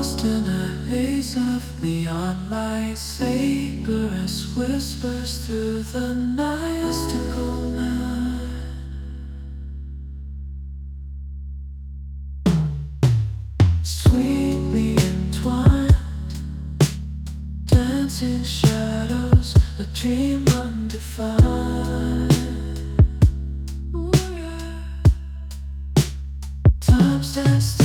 Lost in a haze of neon light, vaporous whispers through the mystical night. Sweetly entwined, dancing shadows, a dream undefined. Ooh, yeah. Time stands still.